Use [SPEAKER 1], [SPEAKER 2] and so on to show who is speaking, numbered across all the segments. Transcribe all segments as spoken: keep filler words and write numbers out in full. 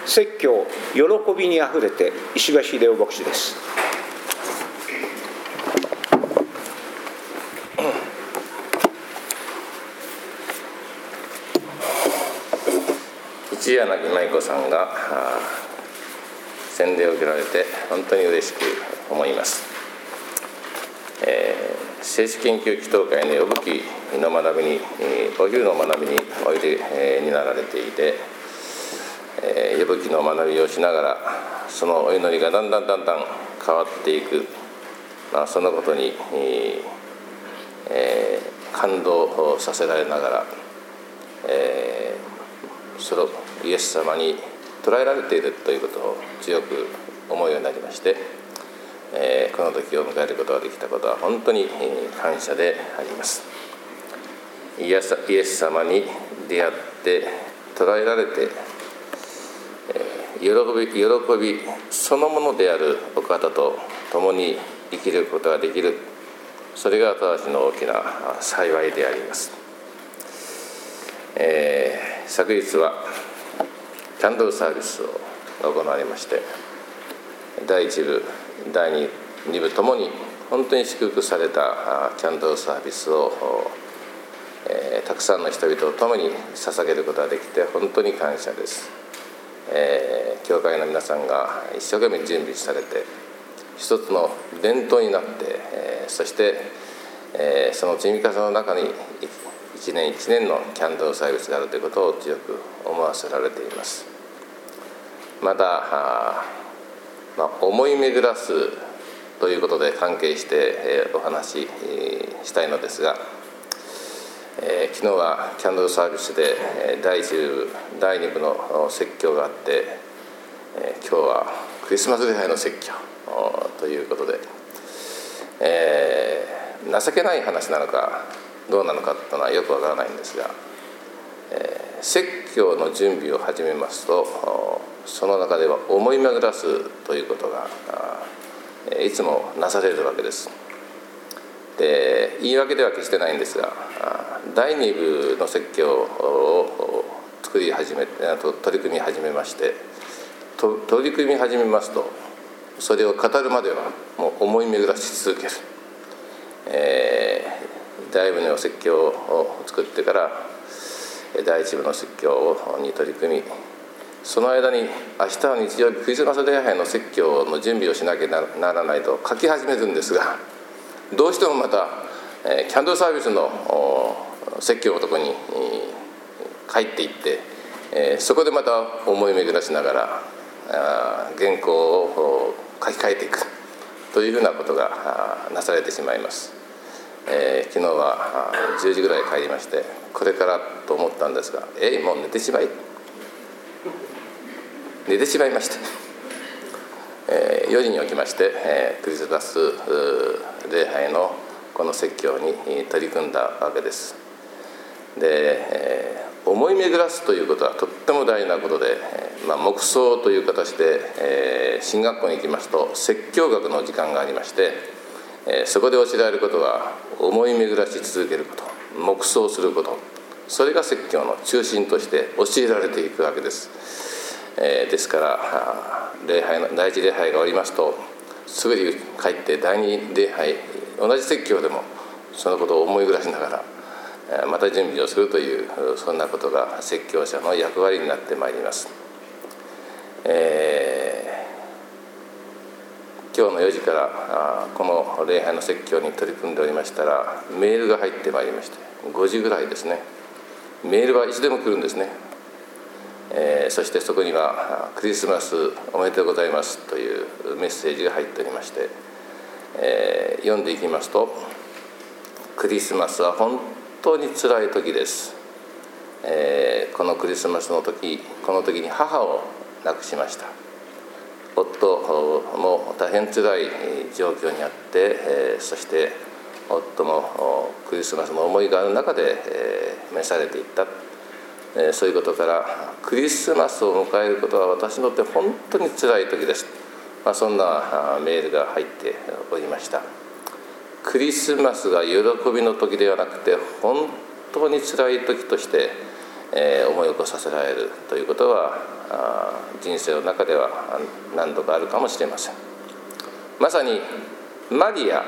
[SPEAKER 1] 説教喜びにあふれて石橋秀夫牧師です。
[SPEAKER 2] 一柳舞子さんが洗礼を受けられて本当に嬉しく思います。えー、聖書研究祈祷会の呼ぶ記の学びに、お昼の学びにおいで、えー、になられていて、えー、呼ぶ記の学びをしながらそのお祈りがだんだんだんだん変わっていく、まあ、そのことに、えー、感動させられながら、えー、そのイエス様に捉えられているということを強く思うようになりまして、えー、この時を迎えることができたことは本当に感謝であります。イエス、イエス様に出会って捉えられて、えー、喜び、喜びそのものであるお方と共に生きることができる、それが私の大きな幸いであります。えー、昨日はキャンドルサービスを行われまして、だいいち部だいに部ともに本当に祝福されたキャンドルサービスを、えー、たくさんの人々と共に捧げることができて本当に感謝です。えー、教会の皆さんが一生懸命準備されて一つの伝統になって、えー、そして、えー、その積み重ねの中に一年一年のキャンドルサービスがあるということを強く思わせられています。また、まあ、思い巡らすということで関係して、えー、お話し、えー、したいのですが、えー、昨日はキャンドルサービスで、えー、だいいち部だいに部の説教があって、えー、今日はクリスマス礼拝の説教ということで、えー、情けない話なのかどうなのかというのはよくわからないんですが、えー、説教の準備を始めますとその中では思い巡らすということがいつもなされるわけです。で、言い訳では決してないんですが、だいに部の説教を作り始め取り組み始めましてと取り組み始めますとそれを語るまではもう思い巡らし続ける、えー、だい部の説教を作ってからだいいち部の説教に取り組み、その間に明日は日曜日クリスマス礼拝の説教の準備をしなきゃならないと書き始めるんですが、どうしてもまた、えー、キャンドルサービスの説教のところに、えー、帰っていって、えー、そこでまた思い巡らしながらあ原稿を書き換えていくというふうなことがなされてしまいます。えー、昨日はじゅうじぐらい帰りまして、これからと思ったんですが、えいもう寝てしまい寝てしまいまして、えー、よじに起きまして、えー、クリスマス礼拝のこの説教に取り組んだわけです。で、えー、思い巡らすということはとっても大事なことで、まあ、黙想という形で、えー、進学校に行きますと説教学の時間がありまして、えー、そこで教えられることは思い巡らし続けること、黙想すること、それが説教の中心として教えられていくわけです。えー、ですから礼拝の第一礼拝が終わりますとすぐに帰って第二礼拝同じ説教でもそのことを思い暮らしながらまた準備をするというそんなことが説教者の役割になってまいります。えー、今日のよじからこの礼拝の説教に取り組んでおりましたらメールが入ってまいりまして、ごじぐらいですね。メールはいつでも来るんですね。えー、そしてそこにはクリスマスおめでとうございますというメッセージが入っておりまして、えー、読んでいきますと、クリスマスは本当につらい時です、えー、このクリスマスの時この時に母を亡くしました。夫も大変つらい状況にあって、えー、そして夫もクリスマスの思いがある中で、えー、召されていった。そういうことからクリスマスを迎えることは私にとって本当につらい時です、まあ、そんなメールが入っておりました。クリスマスが喜びの時ではなくて本当につらい時として、 えー、思い起こさせられるということは人生の中では何度かあるかもしれません。まさにマリア、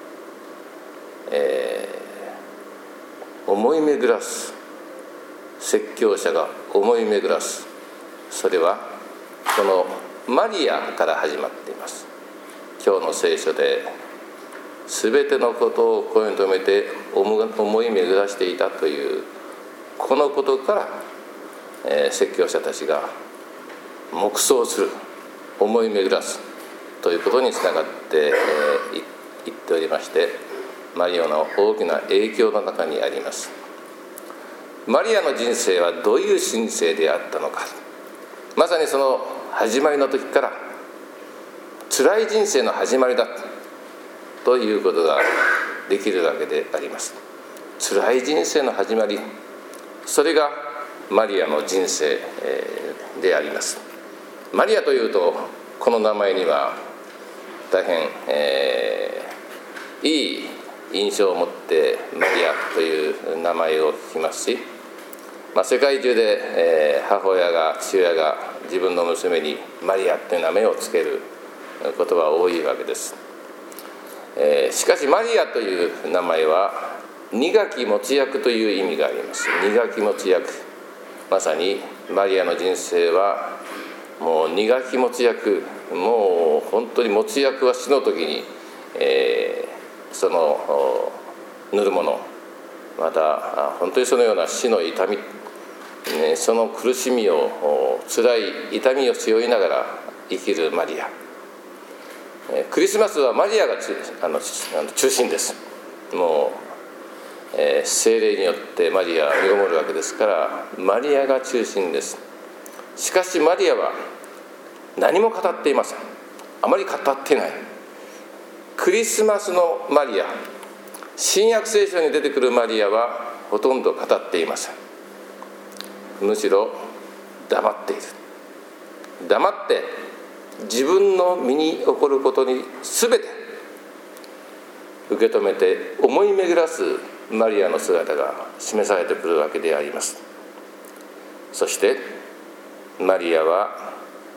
[SPEAKER 2] えー、思い巡らす、説教者が思い巡らす、それはこのマリアから始まっています。今日の聖書で全てのことを声に留めて思い巡らしていたというこのことから、えー、説教者たちが黙想する、思い巡らすということにつながって、えー、言っておりまして、マリアの大きな影響の中にあります。マリアの人生はどういう人生であったのか、まさにその始まりの時から辛い人生の始まりだということができるわけであります。辛い人生の始まり、それがマリアの人生であります。マリアというとこの名前には大変、えー、いい印象を持ってマリアという名前を聞きますし、まあ、世界中で、えー、母親が父親が自分の娘にマリアという名前をつけることは多いわけです。えー、しかしマリアという名前は苦き持ち役という意味があります。苦き持ち役、まさにマリアの人生はもう苦き持ち役、もう本当に持ち役は死の時に、えー、その塗るもの、また本当にそのような死の痛み、ね、その苦しみを、辛い痛みを背負いながら生きるマリア。クリスマスはマリアがあの中心です。もう、えー、聖霊によってマリアは身ごもるわけですから、マリアが中心です。しかしマリアは何も語っていません。あまり語っていない。クリスマスのマリア、新約聖書に出てくるマリアはほとんど語っていません。むしろ黙っている。黙って自分の身に起こることに全て受け止めて思い巡らすマリアの姿が示されてくるわけであります。そしてマリアは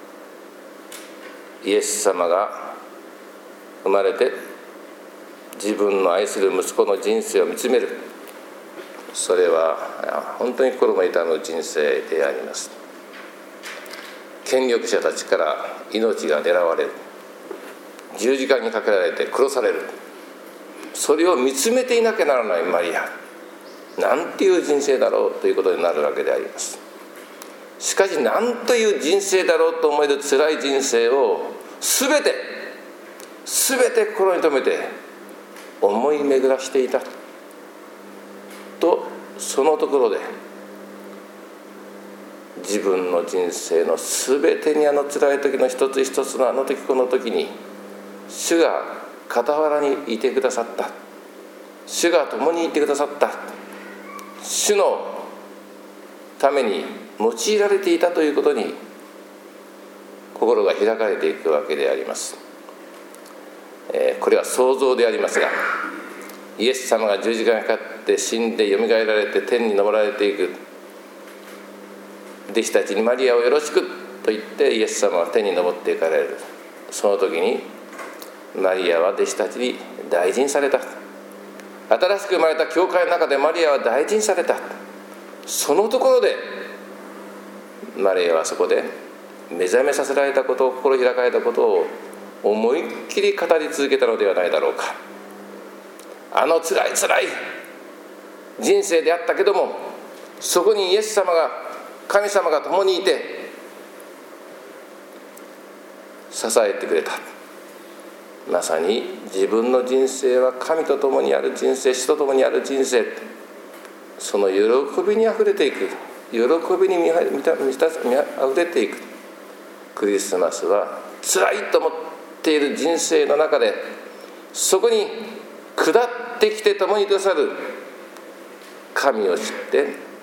[SPEAKER 2] イエス様が生まれて自分の愛する息子の人生を見つめる、それは本当に心も痛む人生であります。権力者たちから命が狙われる、十字架にかけられて殺される、それを見つめていなきゃならないマリア、なんていう人生だろうということになるわけであります。しかしなんという人生だろうと思える辛い人生を全て全て心に留めて思い巡らしていたと、そのところで自分の人生の全てにあの辛い時の一つ一つのあの時この時に主が傍らにいてくださった、主が共にいてくださった、主のために用いられていたということに心が開かれていくわけであります。えー、これは想像でありますが、イエス様が十字架にかかって死んでよみがえられて天に昇られていく、弟子たちにマリアをよろしくと言ってイエス様は天に昇っていかれる。その時にマリアは弟子たちに大事にされた。新しく生まれた教会の中でマリアは大事にされた。そのところでマリアはそこで目覚めさせられたことを、心開かれたことを思いっきり語り続けたのではないだろうか。あのつらいつらい人生であったけども、そこにイエス様が、神様が共にいて支えてくれた。まさに自分の人生は神と共にある人生、主と共にある人生、その喜びにあふれていく、喜びに満た満たあふれていく。クリスマスは辛いと思っている人生の中で、そこに下ってきて共にくださる神を知って、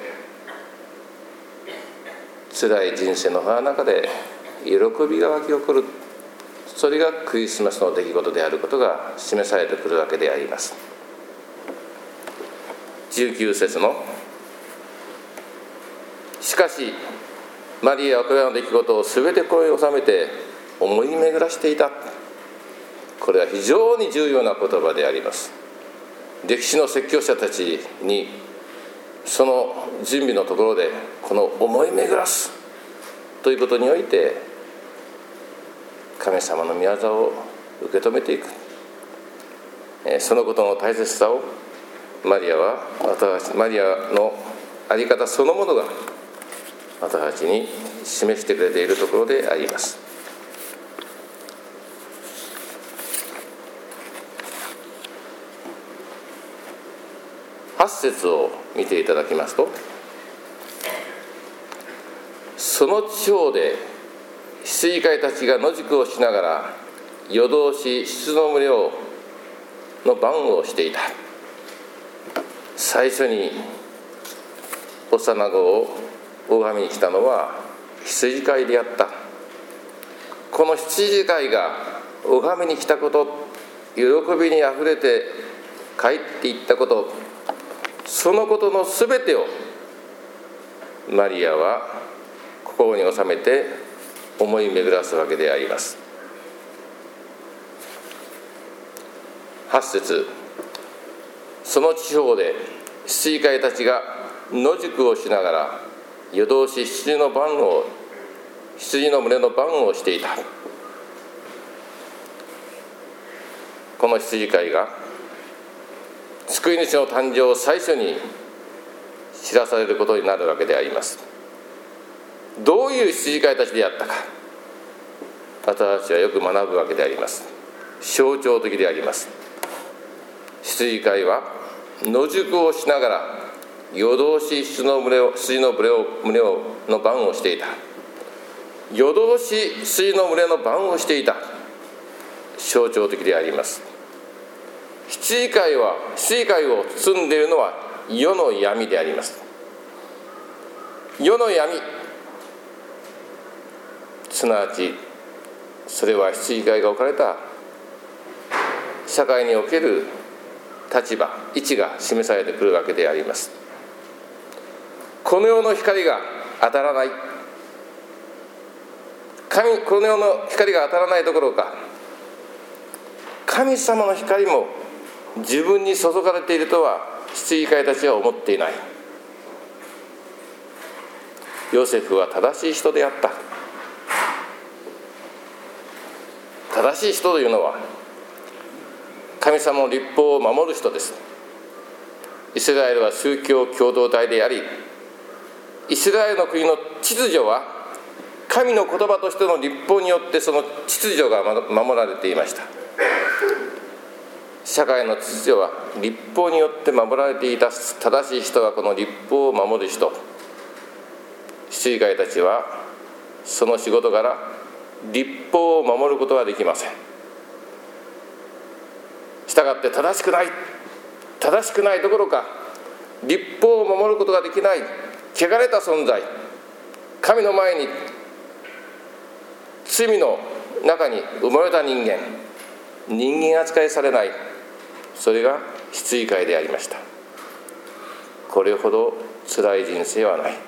[SPEAKER 2] 辛い人生の中で喜びが湧き起こる、それがクリスマスの出来事であることが示されてくるわけであります。じゅうきゅう節のしかしマリアはこれらの出来事を全て心に収めて思い巡らしていた。これは非常に重要な言葉であります。歴史の説教者たちにその準備のところでこの思い巡らすということにおいて神様の御業を受け止めていく、そのことの大切さをマリアは私マリアの在り方そのものが私たちに示してくれているところであります。はち節を見ていただきますと、その地方で羊飼いたちが野宿をしながら夜通し羊の群れをの番をしていた。最初に幼子を拝みに来たのは羊飼いであった。この羊飼いが拝みに来たこと、喜びにあふれて帰っていったこと、そのことのすべてをマリアは心に収めて思い巡らすわけであります。はち節、その地方で羊飼いたちが野宿をしながら夜通し羊の番を羊の群れの番をしていた。この羊飼いが救い主の誕生を最初に知らされることになるわけであります。どういう羊飼いたちであったか、私たちはよく学ぶわけであります。象徴的であります。羊飼いは野宿をしながら夜通し羊の群れを羊の群れを群れをの番をしていた。夜通し羊の群れの番をしていた。象徴的であります。羊飼いは羊飼いを包んでいるのは世の闇であります。世の闇、すなわちそれは羊飼いが置かれた社会における立場、位置が示されてくるわけであります。この世の光が当たらない、神この世の光が当たらないどころか、神様の光も自分に注がれているとは羊飼いたちは思っていない。ヨセフは正しい人であった。正しい人というのは神様の律法を守る人です。イスラエルは宗教共同体であり、イスラエルの国の秩序は神の言葉としての律法によってその秩序が守られていました。社会の秩序は律法によって守られていた。正しい人はこの律法を守る人。羊飼いたちはその仕事から律法を守ることはできません。したがって正しくない正しくないどころか律法を守ることができない汚れた存在、神の前に罪の中に埋もれた人間、人間扱いされない、それが羊飼いでありました。これほど辛い人生はない。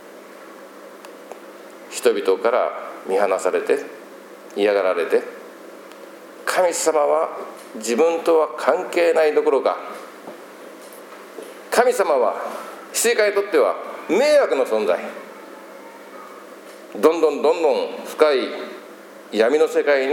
[SPEAKER 2] 人々から見放されて嫌がられて、神様は自分とは関係ないどころか、神様は羊飼いにとっては迷惑の存在、どんどんどんどん深い闇の世界に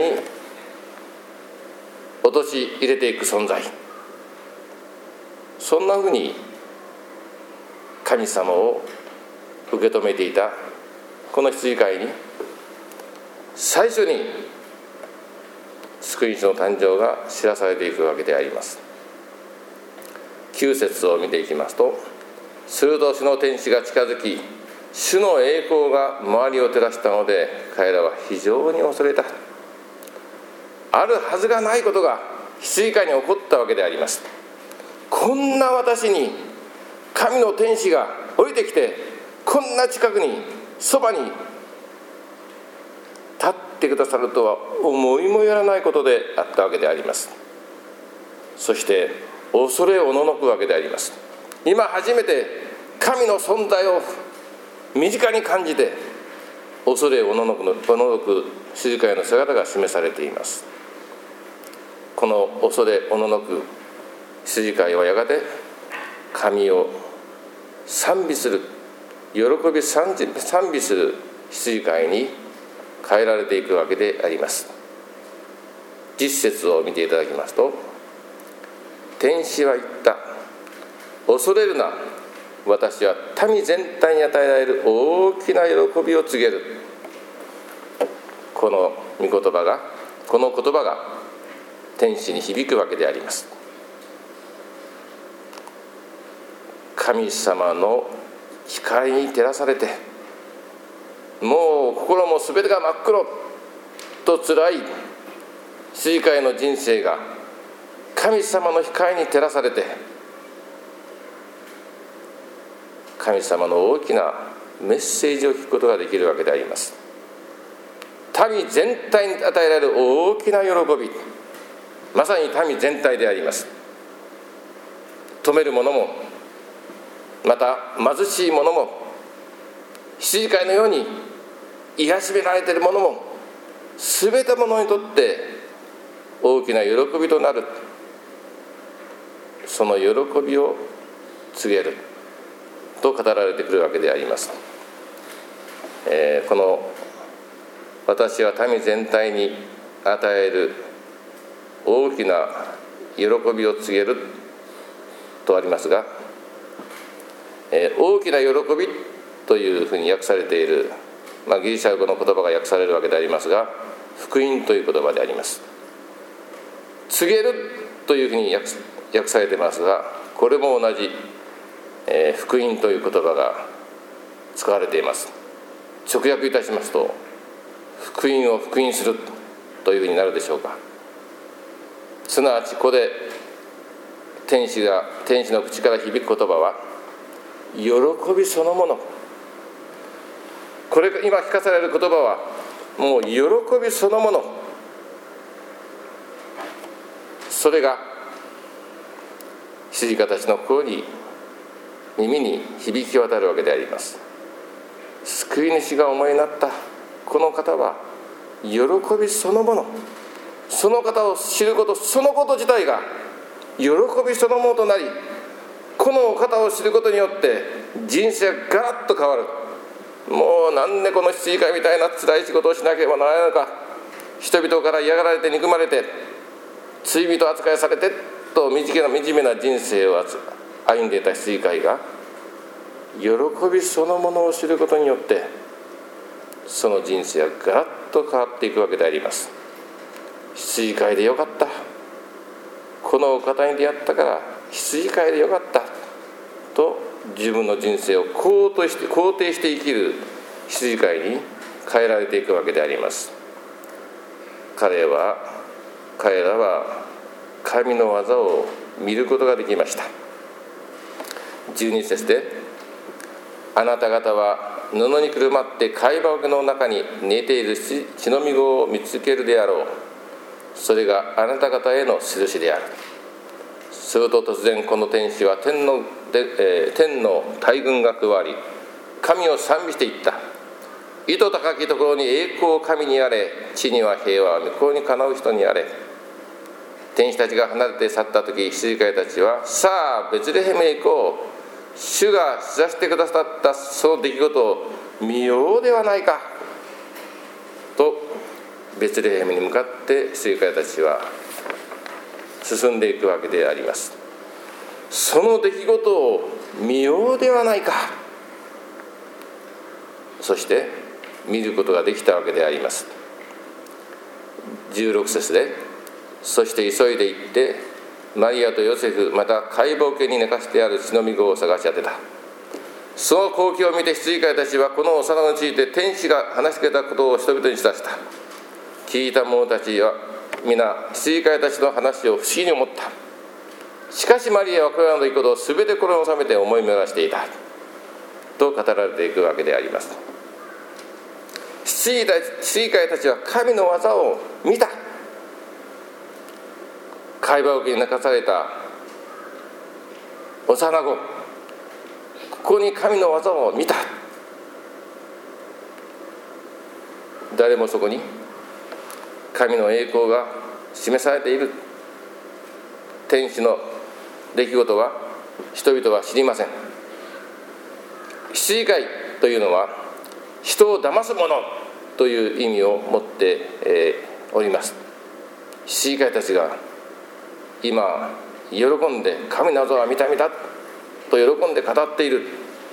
[SPEAKER 2] 陥れていく存在、そんなふうに神様を受け止めていたこの羊飼いに、最初に救い主の誕生が知らされていくわけであります。きゅう節を見ていきますと、すると主の天使が近づき、主の栄光が周りを照らしたので、彼らは非常に恐れた。あるはずがないことが羊飼いに起こったわけであります。こんな私に神の天使が降りてきて、こんな近くにそばに立ってくださるとは思いもよらないことであったわけであります。そして恐れおののくわけであります。今初めて神の存在を身近に感じて恐れおののくのおののく羊飼いの姿が示されています。この恐れおののく羊飼いはやがて神を賛美する、喜び賛美する羊飼いに変えられていくわけであります。実節を見ていただきますと、天使は言った。恐れるな。私は民全体に与えられる大きな喜びを告げる。この御言葉が、この言葉が天使に響くわけであります。神様の光に照らされて、もう心もすべてが真っ黒と辛い羊飼いの人生が神様の光に照らされて、神様の大きなメッセージを聞くことができるわけであります。民全体に与えられる大きな喜び、まさに民全体であります。富める者も、また貧しい者も、羊飼いのように癒しめられている者も、すべて者にとって大きな喜びとなる、その喜びを告げると語られてくるわけであります。えー、この私は民全体に与える大きな喜びを告げるとありますが、えー、大きな喜びというふうに訳されている、まあ、ギリシャ語の言葉が訳されるわけでありますが、福音という言葉であります。告げるというふうに 訳, 訳されていますが、これも同じ、えー、福音という言葉が使われています。直訳いたしますと、福音を福音するというふうになるでしょうか。すなわちここで天使が天使の口から響く言葉は喜びそのもの。これ今聞かされる言葉はもう喜びそのもの。それが羊飼いたちの心に、耳に響き渡るわけであります。救い主がお思いになったこの方は喜びそのもの、その方を知ること、そのこと自体が喜びそのものとなり、この方を知ることによって人生がガラッと変わる。もうなんでこの羊飼いみたいな辛い仕事をしなければならないのか、人々から嫌がられて憎まれて罪人扱いされてと惨めな惨めな人生を歩んでいた羊飼いが喜びそのものを知ることによって、その人生はガラッと変わっていくわけであります。羊飼いでよかった、このお方に出会ったから羊飼いでよかったと自分の人生を肯定して肯定して生きる羊飼いに変えられていくわけであります。彼は彼らは神の技を見ることができました。じゅうに節で、あなた方は布にくるまって貝羽の中に寝ている血のみ子を見つけるであろう。それがあなた方への印である。すると突然この天使は天の、で、えー、天の大軍が加わり、神を賛美していった。意図高きところに栄光を神にあれ、地には平和は向こうにかなう人にあれ。天使たちが離れて去った時、羊飼いたちは、さあベツレヘムへ行こう。主が知らせてくださったその出来事を見ようではないかと、ベツレヘムに向かって羊飼いたちは進んでいくわけであります。その出来事を見ようではないか、そして見ることができたわけであります。じゅうろく節で、そして急いで行ってマリアとヨセフ、また貝羽桶に寝かしてある血のみ子を探し当てた。その光景を見て羊飼いたちはこの幼子について天使が話してくれたことを人々に知らせた。聞いた者たちは皆羊飼いたちの話を不思議に思った。しかしマリアはこれらの出来事を全て心に収めて思い巡らしていたと語られていくわけであります。羊飼いたちは神の技を見た。貝羽桶に泣かされた幼子、ここに神の技を見た。 誰もそこに神の栄光が示されている天使の出来事は人々は知りません。羊飼いというのは人を騙すものという意味を持って、えー、おります。羊飼いたちが今喜んで神の技は見た見たと喜んで語っている。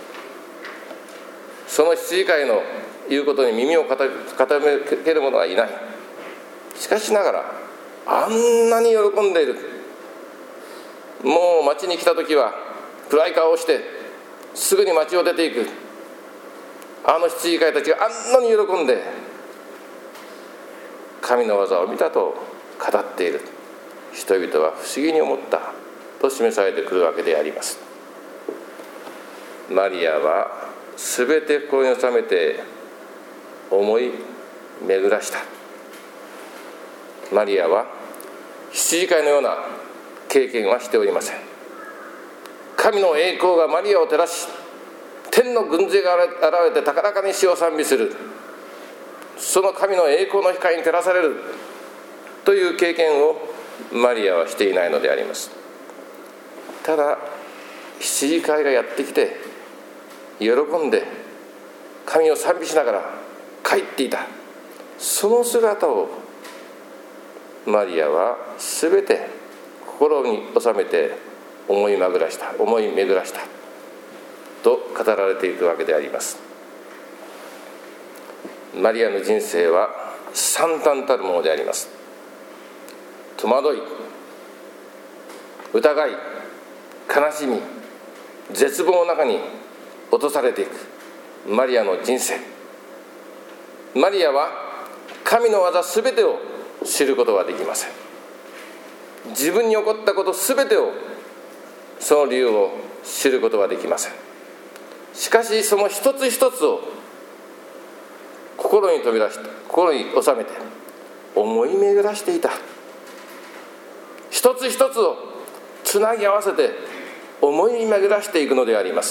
[SPEAKER 2] その羊飼いの言うことに耳を傾ける者はいない。しかしながらあんなに喜んでいる。もう町に来た時は暗い顔をしてすぐに町を出ていく。あの羊飼いたちがあんなに喜んで神の技を見たと語っている。人々は不思議に思ったと示されてくるわけであります。マリアはすべて心に収めて思い巡らした。マリアは羊飼いのような経験はしておりません。神の栄光がマリアを照らし、天の軍勢が現れて高らかに主を賛美する。その神の栄光の光に照らされるという経験をマリアはしていないのであります。ただ羊飼いがやってきて喜んで神を賛美しながら帰っていた。その姿をマリアはすべて心に収めて思い巡らした思い巡らしたと語られていくわけであります。マリアの人生は惨憺たるものであります。戸惑い、疑い、悲しみ、絶望の中に落とされていくマリアの人生。マリアは神の技すべてを知ることはできません。自分に起こったことすべてを、その理由を知ることはできません。しかしその一つ一つを心に飛び出して心に収めて思い巡らしていた。一つ一つをつなぎ合わせて思い巡らしていくのであります。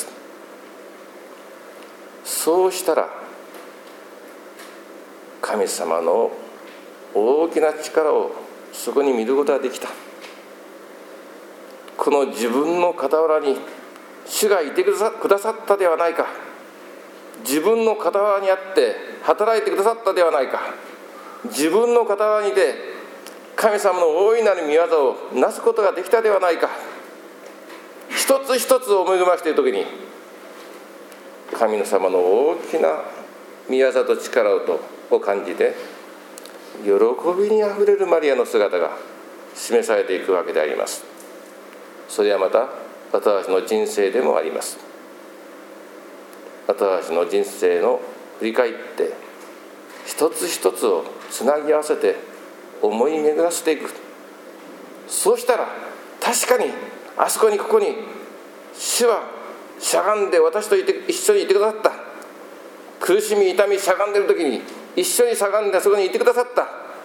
[SPEAKER 2] そうしたら神様の大きな力をそこに見ることができた。この自分の傍らに主がいてくださったではないか。自分の傍らにあって働いてくださったではないか。自分の傍らにいて神様の大いなる御業をなすことができたではないか。一つ一つを思いましているときに神様の大きな御業と力を感じて喜びにあふれるマリアの姿が示されていくわけであります。それはまた私の人生でもあります。私の人生の振り返って一つ一つをつなぎ合わせて思い巡らせていく。そうしたら確かにあそこにここに主はしゃがんで私といて一緒にいてくださった。苦しみ痛みしゃがんでいる時に一緒にしゃがんでそこにいてくださった。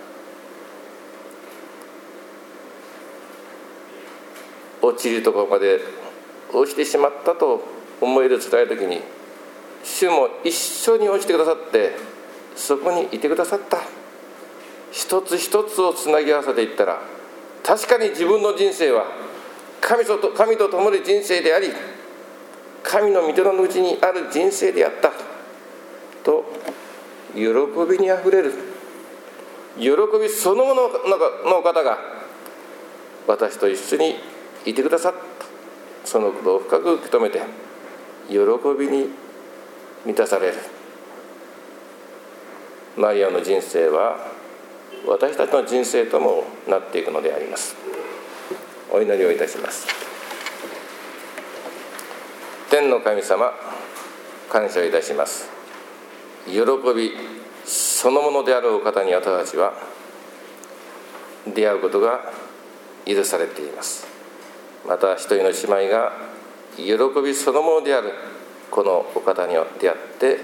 [SPEAKER 2] 落ちるところまで落ちてしまったと思える辛い時に主も一緒に落ちてくださってそこにいてくださった。一つ一つをつなぎ合わせていったら確かに自分の人生は神と神と共に人生であり神の御手のうちにある人生であったと喜びにあふれる喜びそのものの方が私と一緒にいてくださった。そのことを深く受け止めて喜びに満たされる。マリアの人生は私たちの人生ともなっていくのであります。お祈りをいたします。天の神様、感謝いたします。喜びそのものであるお方に私たちは出会うことが許されています。また一人の姉妹が喜びそのものであるこのお方に出会って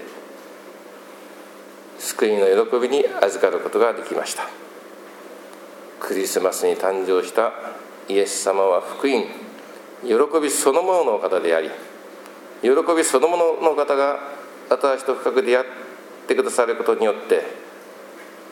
[SPEAKER 2] 救いの喜びに預かることができました。クリスマスに誕生したイエス様は福音、喜びそのもののお方であり、喜びそのもののお方が私と深く出会ってくださることによって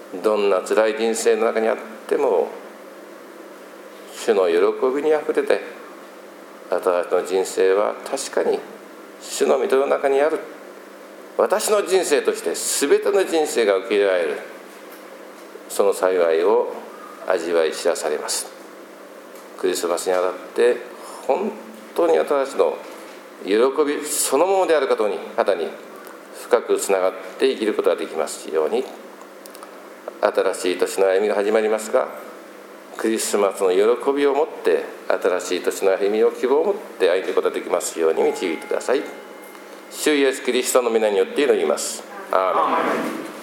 [SPEAKER 2] どんな辛い人生の中にあっても主の喜びにあふれて、私の人生は確かに主の御手の中にある、私の人生として全ての人生が受け入れられる、その幸いを味わい知らされます。クリスマスにあたって本当に私の喜びそのものであることに方に深くつながって生きることができますように。新しい年の歩みが始まりますが、クリスマスの喜びを持って新しい年の歩みを希望を持って歩んでいくことができますように導いてください。主イエスキリストの皆によって祈ります。アーメン。